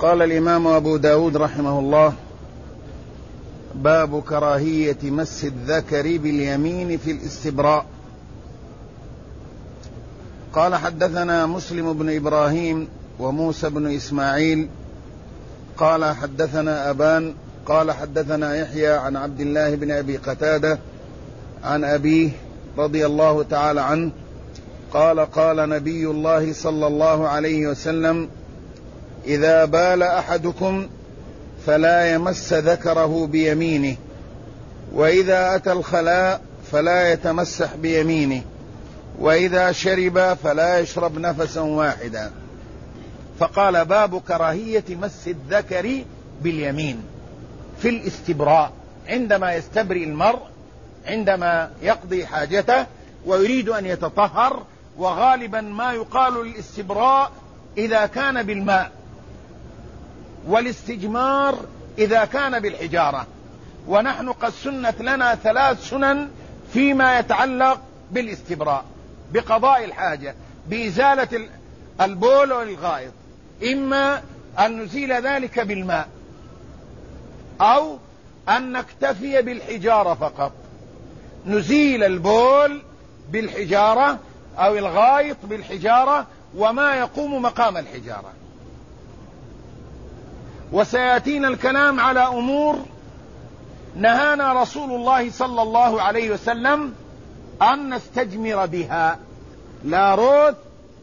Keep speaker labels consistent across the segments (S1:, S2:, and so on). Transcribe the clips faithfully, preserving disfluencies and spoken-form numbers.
S1: قال الإمام أبو داود رحمه الله: باب كراهية مس الذكر باليمين في الاستبراء. قال: حدثنا مسلم بن إبراهيم وموسى بن إسماعيل قال حدثنا أبان قال حدثنا يحيى عن عبد الله بن أبي قتادة عن أبيه رضي الله تعالى عنه قال: قال نبي الله صلى الله عليه وسلم: إذا بال أحدكم فلا يمس ذكره بيمينه، وإذا أتى الخلاء فلا يتمسح بيمينه، وإذا شرب فلا يشرب نفسا واحدا. فقال: باب كراهية مس الذكر باليمين في الاستبراء، عندما يستبرئ المرء عندما يقضي حاجته ويريد أن يتطهر. وغالبا ما يقال للاستبراء إذا كان بالماء، والاستجمار إذا كان بالحجارة. ونحن قد سنت لنا ثلاث سنن فيما يتعلق بالاستبراء بقضاء الحاجة بإزالة البول والغائط، إما أن نزيل ذلك بالماء أو أن نكتفي بالحجارة فقط، نزيل البول بالحجارة أو الغائط بالحجارة وما يقوم مقام الحجارة. وسيأتينا الكلام على أمور نهانا رسول الله صلى الله عليه وسلم أن نستجمر بها، لا روث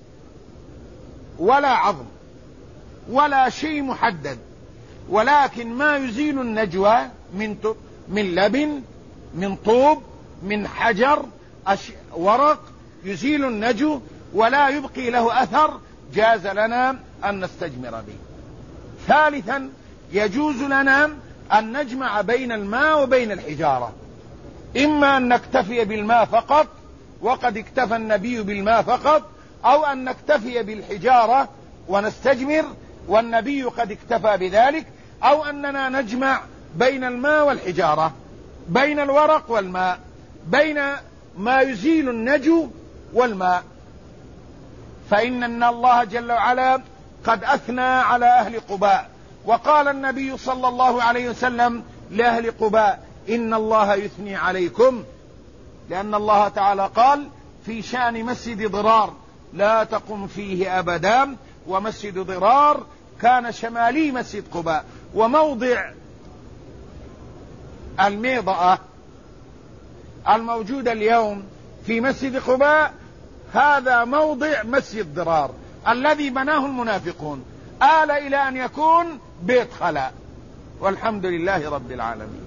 S1: ولا عظم ولا شيء محدد، ولكن ما يزيل النجوى من من لبن، من طوب، من حجر، ورق، يزيل النجو ولا يبقي له أثر، جاز لنا أن نستجمر به. ثالثا، يجوز لنا أن نجمع بين الماء وبين الحجارة، إما أن نكتفي بالماء فقط وقد اكتفى النبي بالماء فقط، أو أن نكتفي بالحجارة ونستجمر والنبي قد اكتفى بذلك، أو أننا نجمع بين الماء والحجارة، بين الورق والماء، بين ما يزيل النجو والماء. فإن الله جل وعلا قد أثنى على أهل قباء، وقال النبي صلى الله عليه وسلم لأهل قباء: إن الله يثني عليكم، لأن الله تعالى قال في شأن مسجد ضرار: لا تقم فيه أبدا. ومسجد ضرار كان شمالي مسجد قباء، وموضع الميضأة الموجودة اليوم في مسجد قباء هذا موضع مسجد ضرار الذي بناه المنافقون، آل إلى أن يكون بيت خلاء، والحمد لله رب العالمين.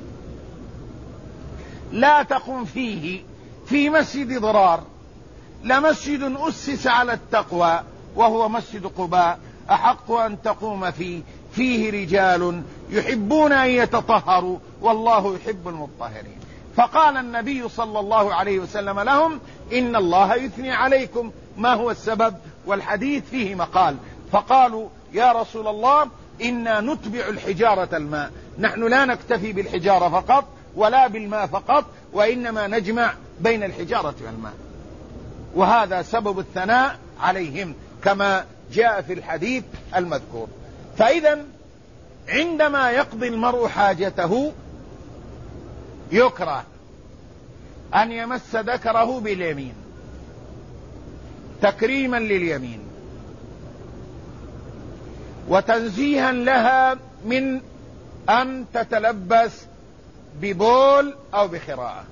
S1: لا تقم فيه، في مسجد ضرار، لمسجد أسس على التقوى وهو مسجد قباء أحق أن تقوم فيه، فيه رجال يحبون أن يتطهروا والله يحب المطهرين. فقال النبي صلى الله عليه وسلم لهم: إن الله يثني عليكم. ما هو السبب؟ والحديث فيه مقال. فقالوا: يا رسول الله، إنا نتبع الحجارة الماء، نحن لا نكتفي بالحجارة فقط ولا بالماء فقط، وإنما نجمع بين الحجارة والماء. وهذا سبب الثناء عليهم كما جاء في الحديث المذكور. فإذا عندما يقضي المرء حاجته يكره أن يمس ذكره باليمين تكريما لليمين وتنزيها لها من أن تتلبس ببول أو بخراءة.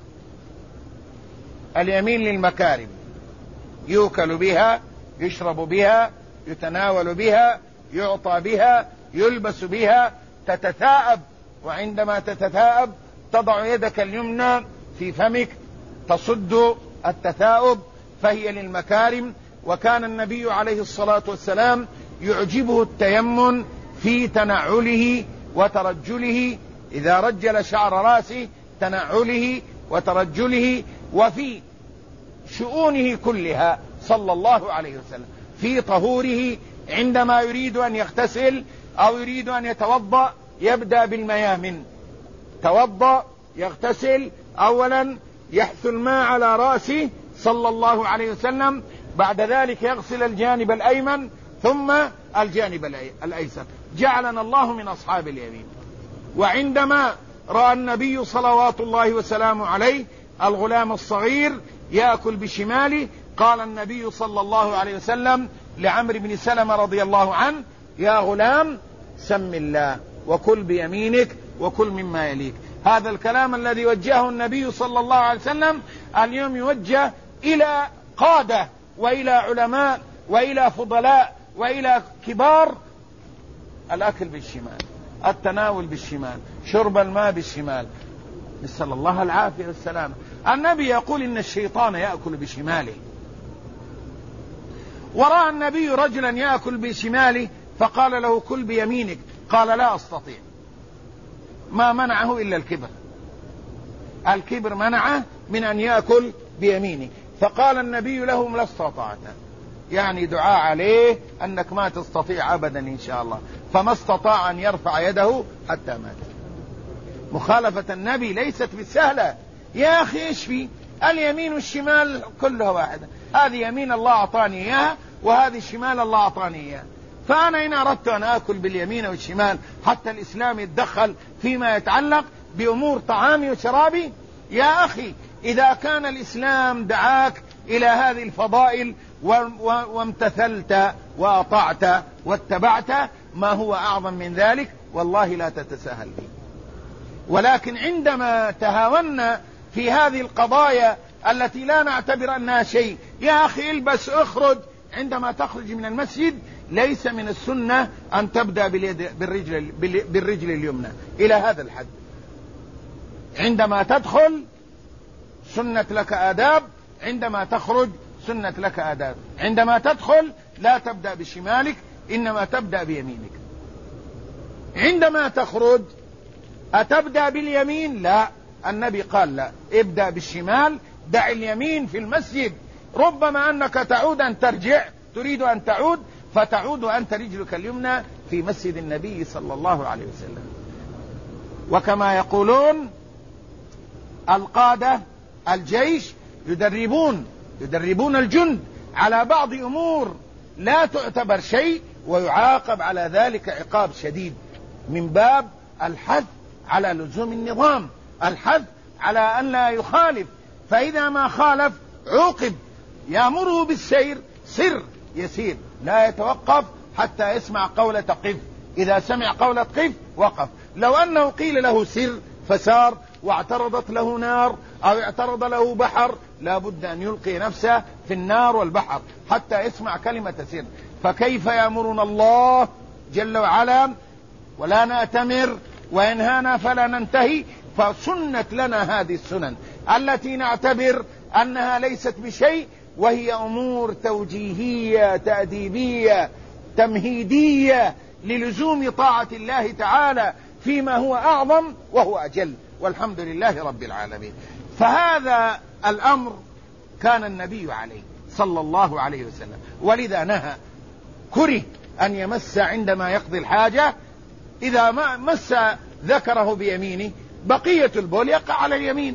S1: اليمين للمكارم، يؤكل بها، يشرب بها، يتناول بها، يعطى بها، يلبس بها، تتثاءب، وعندما تتثاءب تضع يدك اليمنى في فمك تصد التثاؤب، فهي للمكارم. وكان النبي عليه الصلاة والسلام يعجبه التيمن في تنعله وترجله، إذا رجل شعر رأسه تنعله وترجله، وفي شؤونه كلها صلى الله عليه وسلم، في طهوره عندما يريد أن يغتسل أو يريد أن يتوضأ يبدأ بالميامن، توضأ يغتسل أولا يحث الماء على رأسه صلى الله عليه وسلم، بعد ذلك يغسل الجانب الأيمن ثم الجانب الأيسر، جعلنا الله من أصحاب اليمين. وعندما رأى النبي صلوات الله وسلامه عليه الغلام الصغير يأكل بشماله، قال النبي صلى الله عليه وسلم لعمرو بن سلمة رضي الله عنه: يا غلام سم الله وكل بيمينك وكل مما يليك. هذا الكلام الذي وجهه النبي صلى الله عليه وسلم اليوم يوجه إلى قادة وإلى علماء وإلى فضلاء وإلى كبار: الأكل بالشمال، التناول بالشمال، شرب الماء بالشمال، نسأل الله العافية والسلامة. النبي يقول إن الشيطان يأكل بشماله، ورأى النبي رجلا يأكل بشماله فقال له: كل بيمينك. قال: لا أستطيع. ما منعه إلا الكبر، الكبر منعه من أن يأكل بيمينه. فقال النبي لهم: لا استطعت، يعني دعاء عليه أنك ما تستطيع أبدا إن شاء الله. فما استطاع أن يرفع يده حتى مات. مخالفة النبي ليست بالسهلة يا أخي. إيش في اليمين والشمال كلها واحدة، هذه يمين الله أعطاني إياها وهذه الشمال الله أعطاني إياها. فأنا إن أردت أن آكل باليمين والشمال حتى الإسلام يتدخل فيما يتعلق بأمور طعامي وشرابي، يا أخي إذا كان الإسلام دعاك إلى هذه الفضائل وامتثلت وأطعت واتبعت، ما هو أعظم من ذلك؟ والله لا تتساهل به. ولكن عندما تهاونا في هذه القضايا التي لا نعتبر أنها شيء، يا أخي البس اخرج، عندما تخرج من المسجد ليس من السنة أن تبدأ باليد بالرجل, بالرجل اليمنى إلى هذا الحد. عندما تدخل سنة لك آداب، عندما تخرج سنة لك آداب. عندما تدخل لا تبدأ بشمالك، إنما تبدأ بيمينك. عندما تخرج أتبدأ باليمين؟ لا، النبي قال لا، ابدأ بالشمال، دع اليمين في المسجد. ربما أنك تعود أن ترجع، تريد أن تعود فتعود أنت رجلك اليمنى في مسجد النبي صلى الله عليه وسلم. وكما يقولون القادة الجيش يدربون يدربون الجند على بعض أمور لا تعتبر شيء ويعاقب على ذلك عقاب شديد، من باب الحث على لزوم النظام، الحث على أن لا يخالف. فإذا ما خالف عوقب. يأمره بالسير، سر يسير، لا يتوقف حتى يسمع قولة قف. إذا سمع قولة قف وقف. لو أنه قيل له سر فسار، واعترضت له نار أو اعترض له بحر، لا بد أن يلقي نفسه في النار والبحر حتى يسمع كلمة سر. فكيف يأمرنا الله جل وعلا ولا نأتمر، وينهانا فلا ننتهي؟ فسنة لنا هذه السنن التي نعتبر أنها ليست بشيء، وهي أمور توجيهية تأديبية تمهيدية للزوم طاعة الله تعالى فيما هو أعظم وهو أجل، والحمد لله رب العالمين. فهذا الأمر كان النبي عليه صلى الله عليه وسلم، ولذا نهى، كره أن يمس عندما يقضي الحاجة، إذا ما مس ذكره بيمينه بقية البول يقع على اليمين،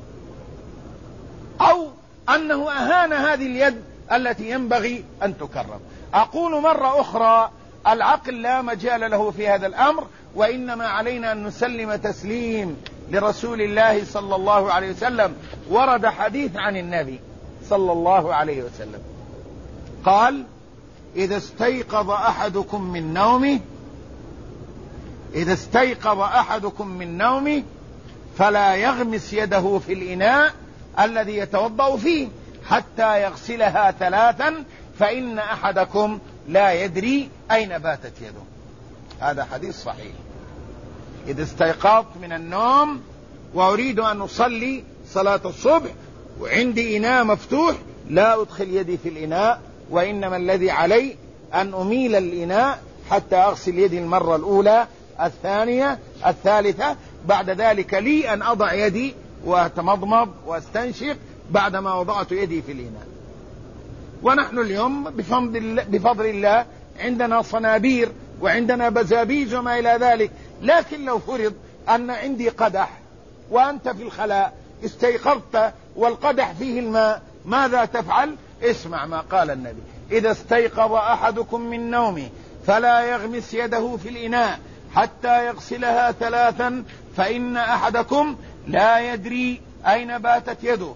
S1: أو أنه أهان هذه اليد التي ينبغي أن تكرم. أقول مرة أخرى، العقل لا مجال له في هذا الأمر، وإنما علينا أن نسلم تسليم لرسول الله صلى الله عليه وسلم. ورد حديث عن النبي صلى الله عليه وسلم قال: إذا استيقظ أحدكم من نومه إذا استيقظ أحدكم من نومه فلا يغمس يده في الإناء الذي يتوضأ فيه حتى يغسلها ثلاثا، فإن أحدكم لا يدري أين باتت يده. هذا حديث صحيح. إذا استيقظت من النوم وأريد أن أصلي صلاة الصبح وعندي إناء مفتوح، لا أدخل يدي في الإناء، وإنما الذي علي أن أميل الإناء حتى أغسل يدي المرة الأولى، الثانية، الثالثة. بعد ذلك لي أن أضع يدي وأتمضمض وأستنشق بعدما وضعت يدي في الإناء. ونحن اليوم بفضل الله عندنا صنابير وعندنا بزابيز وما إلى ذلك. لكن لو فرض أن عندي قدح وأنت في الخلاء استيقظت والقدح فيه الماء، ماذا تفعل؟ اسمع ما قال النبي: إذا استيقظ أحدكم من نومه فلا يغمس يده في الإناء حتى يغسلها ثلاثا، فإن أحدكم لا يدري أين باتت يده.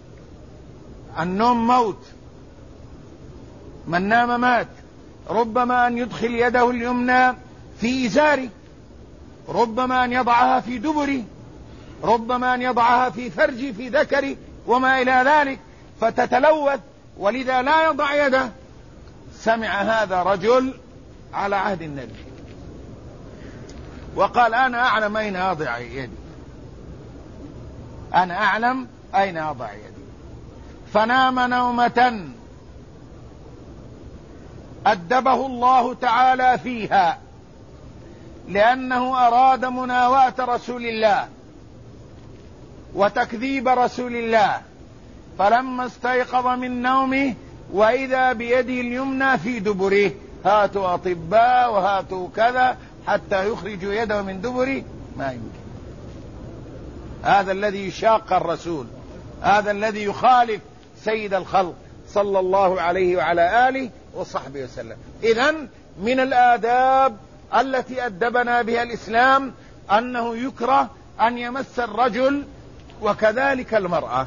S1: النوم موت، من نام مات. ربما أن يدخل يده اليمنى في إزاره، ربما أن يضعها في دبره، ربما أن يضعها في فرجه في ذكره وما إلى ذلك فتتلوث، ولذا لا يضع يده. سمع هذا رجل على عهد النبي وقال أنا أعلم أين أضع يدي، أنا أعلم أين أضع يدي. فنام نومة أدبه الله تعالى فيها، لأنه أراد مناواة رسول الله وتكذيب رسول الله، فلما استيقظ من نومه وإذا بيده اليمنى في دبره، هاتوا أطباء وهاتوا كذا حتى يخرجوا يده من دبره، ما يمكن. هذا الذي يشاق الرسول، هذا الذي يخالف سيد الخلق صلى الله عليه وعلى آله وصحبه وسلم. إذن من الآداب التي أدبنا بها الإسلام أنه يكره أن يمس الرجل وكذلك المرأة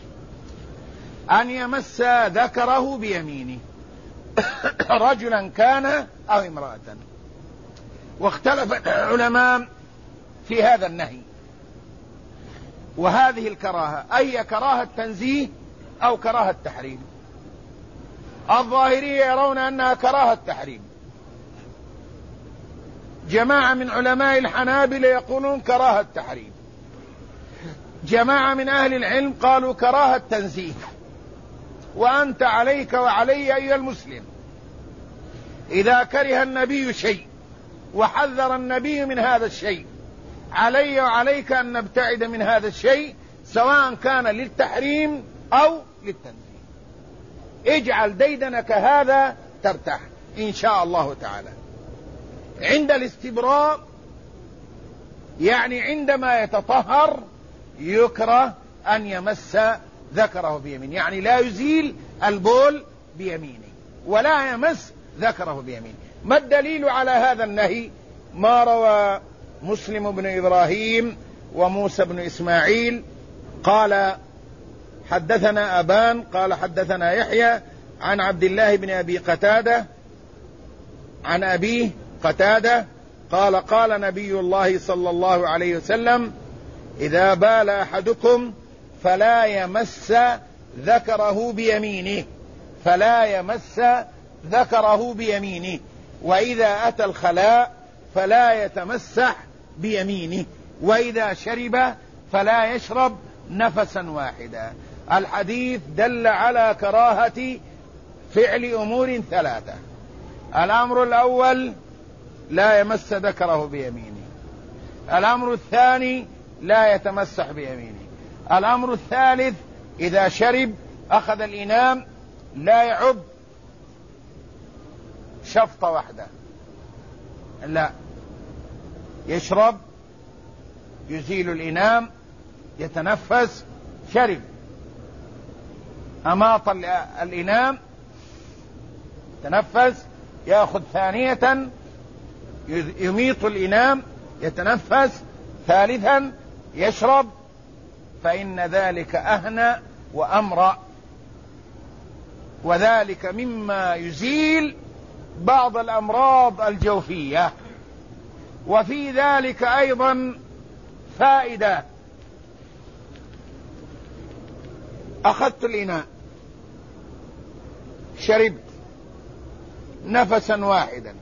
S1: أن يمس ذكره بيمينه رجلا كان أو امرأة. واختلف العلماء في هذا النهي وهذه الكراهة، أي كراهة تنزيه أو كراهة تحريم. الظاهرية يرون أنها كراهة تحريم، جماعة من علماء الحنابلة يقولون كراهة تحريم، جماعة من أهل العلم قالوا كراهة تنزيه. وأنت عليك وعلي أيها المسلم، إذا كره النبي شيء وحذر النبي من هذا الشيء، علي وعليك أن نبتعد من هذا الشيء، سواء كان للتحريم أو للتنزيه. اجعل ديدنك هذا ترتاح إن شاء الله تعالى. عند الاستبراء يعني عندما يتطهر يكره أن يمس ذكره بيمينه، يعني لا يزيل البول بيمينه ولا يمس ذكره بيمينه. ما الدليل على هذا النهي؟ ما روى مسلم بن إبراهيم وموسى بن إسماعيل قال حدثنا أبان قال حدثنا يحيى عن عبد الله بن أبي قتادة عن أبيه قتادة قال قال نبي الله صلى الله عليه وسلم إذا بال أحدكم فلا يمس ذكره بيمينه فلا يمس ذكره بيمينه وإذا أتى الخلاء فلا يتمسح بيمينه وإذا شرب فلا يشرب نفسا واحدا. الحديث دل على كراهة فعل أمور ثلاثة. الأمر الأول لا يمس ذكره بيمينه، الأمر الثاني لا يتمسح بيمينه، الأمر الثالث إذا شرب أخذ الإناء لا يعب شفطة واحدة، لا، يشرب يزيل الإناء يتنفس، شرب أماط الإناء تنفس، يأخذ ثانية يميط الإناء يتنفس، ثالثا يشرب، فإن ذلك أهنى وأمرأ، وذلك مما يزيل بعض الأمراض الجوفية. وفي ذلك أيضا فائدة، أخذت الإناء شربت نفسا واحدا،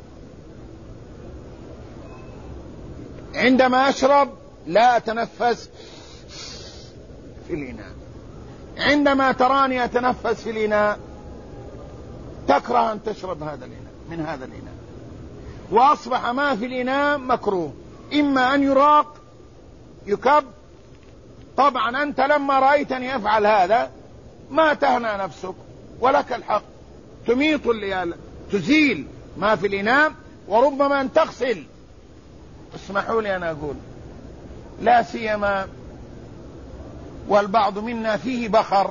S1: عندما أشرب لا أتنفس في الإناء، عندما تراني أتنفس في الإناء تكره أن تشرب هذا الإناء من هذا الإناء، وأصبح ما في الإناء مكروه، إما أن يراق يكب. طبعا أنت لما رأيتني أفعل هذا ما تهنى نفسك، ولك الحق تميط تزيل ما في الإناء، وربما أن تغسل. اسمحوا لي أنا أقول لا سيما والبعض منا فيه بخر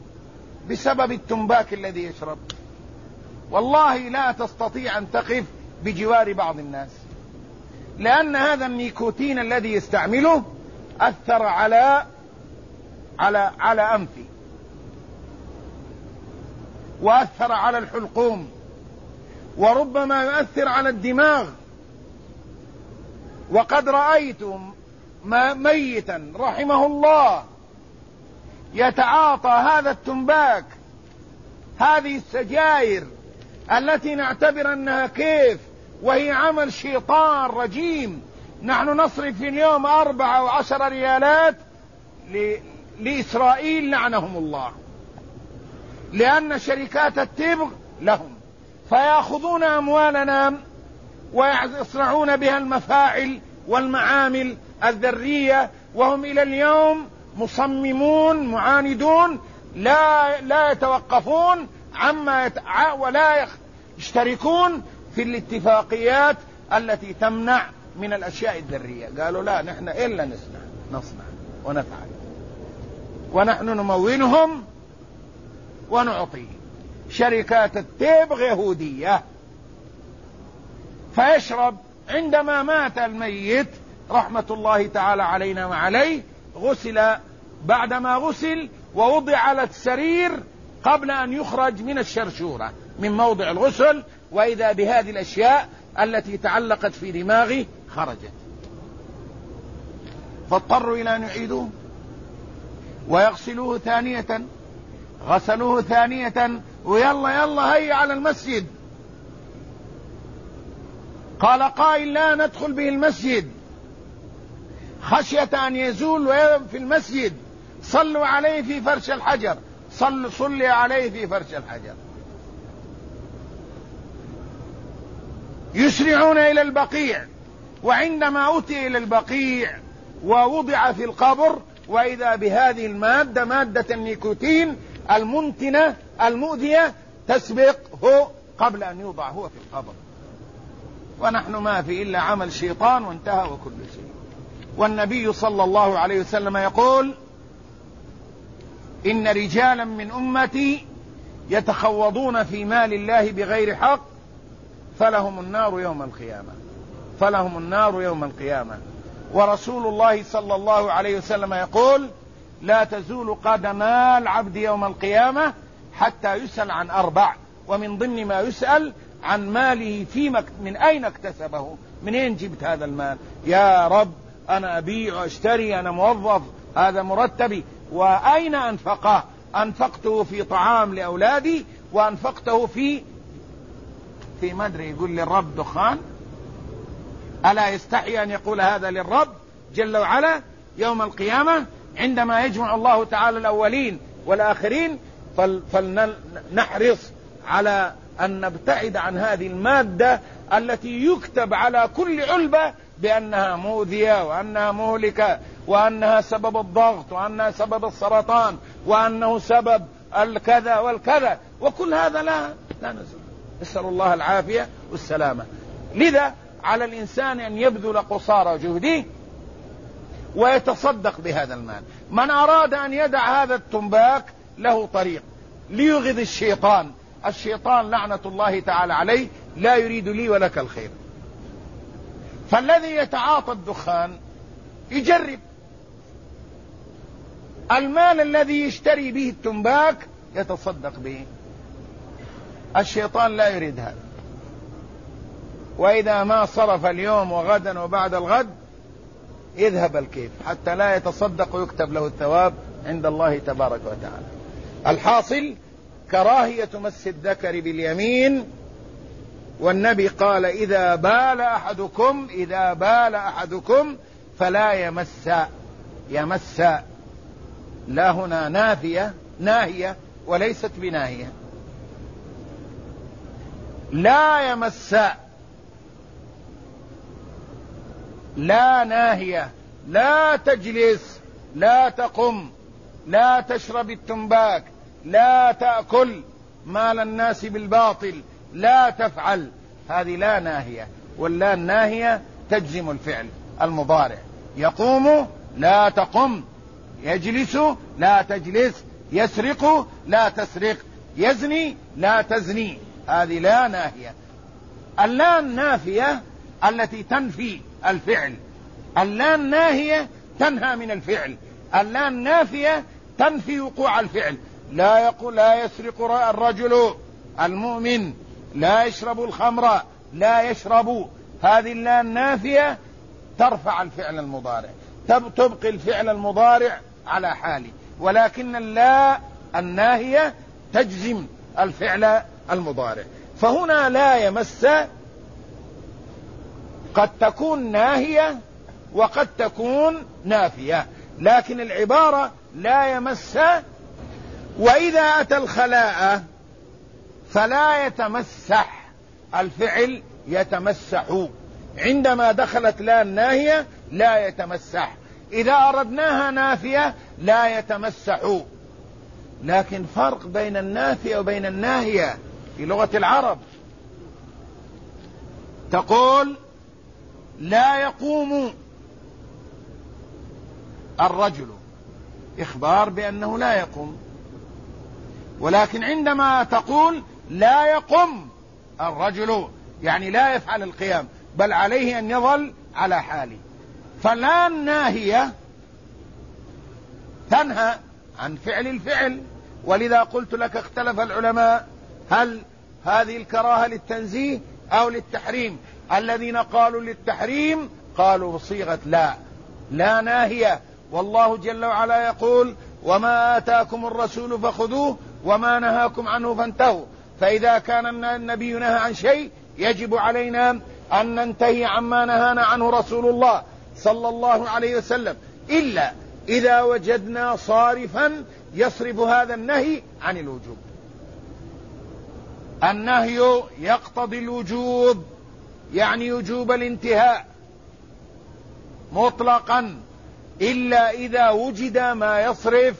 S1: بسبب التنباك الذي يشرب، والله لا تستطيع أن تقف بجوار بعض الناس، لأن هذا النيكوتين الذي يستعمله أثر على على على أنفي، وأثر على الحلقوم، وربما يؤثر على الدماغ. وقد رأيتم ميتا رحمه الله يتعاطى هذا التنباك، هذه السجائر التي نعتبر أنها كيف وهي عمل شيطان رجيم. نحن نصرف في اليوم أربعة وعشر ريالات لإسرائيل لعنهم الله، لأن شركات التبغ لهم، فيأخذون أموالنا ويصنعون بها المفاعل والمعامل الذرية، وهم إلى اليوم مصممون معاندون لا لا يتوقفون عما يتع... ولا يشتركون في الاتفاقيات التي تمنع من الأشياء الذرية. قالوا لا، نحن إلا نصنع نصنع ونفعل، ونحن نمولهم ونعطي. شركات التبغ يهودية. فيشرب. عندما مات الميت رحمة الله تعالى علينا وعليه، غسل، بعدما غسل ووضع على السرير قبل أن يخرج من الشرشورة من موضع الغسل، وإذا بهذه الأشياء التي تعلقت في دماغه خرجت، فاضطروا إلى أن يعيدوه ويغسلوه ثانية. غسلوه ثانية ويلا يلا هيا على المسجد. قال قائل لا ندخل به المسجد خشية أن يزول في المسجد. صلوا عليه في فرش الحجر. صل صلي عليه في فرش الحجر. يسرعون إلى البقيع، وعندما أتي إلى البقيع ووضع في القبر، وإذا بهذه المادة، مادة النيكوتين المنتنة المؤذية، تسبقه قبل أن يوضع هو في القبر. ونحن ما في إلا عمل شيطان وانتهى وكل شيء. والنبي صلى الله عليه وسلم يقول: إن رجالا من أمتي يتخوضون في مال الله بغير حق فلهم النار يوم القيامة. فلهم النار يوم القيامة. ورسول الله صلى الله عليه وسلم يقول: لا تزول قدما العبد يوم القيامة حتى يسأل عن أربع، ومن ضمن ما يسأل عن ماله في مك... من أين اكتسبه، من أين جبت هذا المال؟ يا رب أنا أبيع واشتري، أنا موظف، هذا مرتبي، وأين أنفقه؟ أنفقته في طعام لأولادي، وأنفقته في في مدري. يقول للرب دخان؟ ألا يستحي أن يقول هذا للرب جل وعلا يوم القيامة عندما يجمع الله تعالى الأولين والآخرين؟ فل... فلنحرص على أن نبتعد عن هذه المادة التي يكتب على كل علبة بأنها مؤذية، وأنها مهلكة، وأنها سبب الضغط، وأنها سبب السرطان، وأنه سبب الكذا والكذا، وكل هذا لا لا نزل. نسأل الله العافية والسلامة. لذا على الإنسان أن يبذل قصارى جهده ويتصدق بهذا المال. من أراد أن يدع هذا التنباك له طريق ليغذي الشيطان. الشيطان لعنة الله تعالى عليه لا يريد لي ولك الخير. فالذي يتعاطى الدخان يجرب المال الذي يشتري به التنباك يتصدق به. الشيطان لا يريد هذا. وإذا ما صرف اليوم وغدا وبعد الغد يذهب الكيف حتى لا يتصدق ويكتب له الثواب عند الله تبارك وتعالى. الحاصل كراهية مس الذكر باليمين. والنبي قال: إذا بال أحدكم إذا بال أحدكم فلا يمس. يمس لا هنا نافية ناهية وليست بناهية. لا يمس، لا ناهية. لا تجلس، لا تقم، لا تشرب التنباك، لا تأكل مال الناس بالباطل، لا تفعل. هذه لا ناهية. واللا الناهية تجزم الفعل المضارع. يقوم لا تقم، يجلس لا تجلس، يسرق لا تسرق، يزني لا تزني. هذه لا ناهية. اللا النافية التي تنفي الفعل، اللا الناهية تنهى من الفعل، اللا النافية تنفي وقوع الفعل. لا يقول لا يسرق الرجل المؤمن، لا يشرب الخمر، لا يشرب. هذه اللا النافية ترفع الفعل المضارع، تبقي الفعل المضارع على حاله، ولكن اللا الناهية تجزم الفعل المضارع. فهنا لا يمس قد تكون ناهية وقد تكون نافية، لكن العبارة لا يمس. وإذا أتى الخلاء فلا يتمسح، الفعل يتمسح. عندما دخلت لا الناهية لا يتمسح، إذا أردناها نافية لا يتمسح. لكن فرق بين النافية وبين الناهية في لغة العرب. تقول لا يقوم الرجل، إخبار بأنه لا يقوم. ولكن عندما تقول لا يقوم الرجل، يعني لا يفعل القيام، بل عليه أن يظل على حاله. فلا الناهية تنهى عن فعل الفعل. ولذا قلت لك اختلف العلماء هل هذه الكراهة للتنزيه أو للتحريم. الذين قالوا للتحريم قالوا بصيغة لا، لا ناهية. والله جل وعلا يقول وما آتاكم الرسول فخذوه وما نهاكم عنه فانتهوا. فإذا كان النبي نهى عن شيء يجب علينا أن ننتهي عما نهانا عنه رسول الله صلى الله عليه وسلم، إلا إذا وجدنا صارفا يصرف هذا النهي عن الوجوب. النهي يقتضي الوجوب، يعني وجوب الانتهاء مطلقا، إلا إذا وجد ما يصرف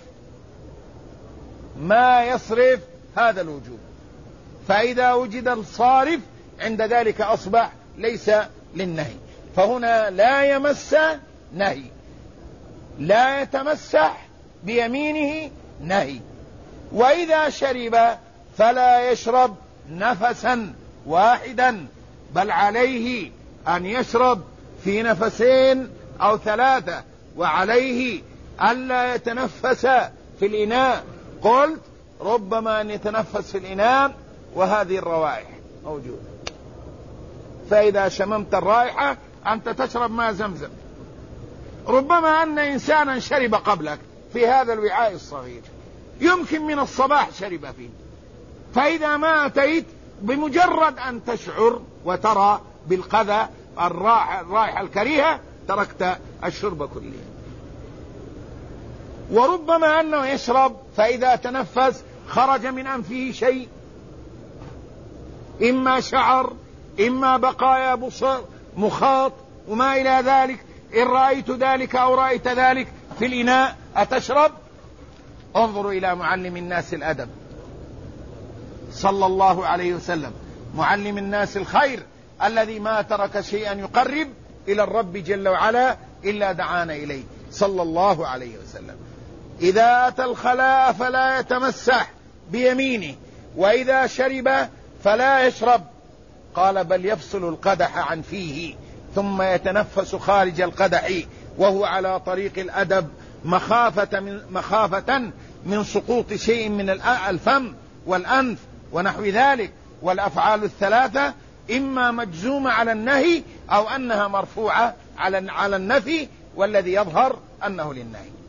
S1: ما يصرف هذا الوجوب. فإذا وجد الصارف عند ذلك أصبح ليس للنهي. فهنا لا يمس نهي، لا يتمسح بيمينه نهي. وإذا شرب فلا يشرب نفسا واحدا، بل عليه أن يشرب في نفسين أو ثلاثة، وعليه ألا يتنفس في الإناء. قلت ربما أن يتنفس في الإناء وهذه الروائح موجودة، فإذا شممت الرائحة أنت تشرب ماء زمزم. ربما أن إنسانا شرب قبلك في هذا الوعاء الصغير، يمكن من الصباح شرب فيه، فإذا ما أتيت بمجرد أن تشعر وترى بالقذى الرائحة الكريهة تركت الشرب كله. وربما أنه يشرب فإذا تنفس خرج من أنفه شيء، إما شعر إما بقايا بصر مخاط وما إلى ذلك. إن رأيت ذلك أو رأيت ذلك في الإناء أتشرب؟ انظروا إلى معلم الناس الأدب صلى الله عليه وسلم، معلم الناس الخير الذي ما ترك شيئا يقرب إلى الرب جل وعلا إلا دعانا إليه صلى الله عليه وسلم. إذا أتى الخلاء فلا يتمسح بيمينه، وإذا شرب فلا يشرب. قال بل يفصل القدح عن فيه ثم يتنفس خارج القدح، وهو على طريق الأدب مخافة من, مخافة من سقوط شيء من الفم والأنف ونحو ذلك. والأفعال الثلاثة إما مجزومة على النهي أو أنها مرفوعة على النفي، والذي يظهر أنه للنهي.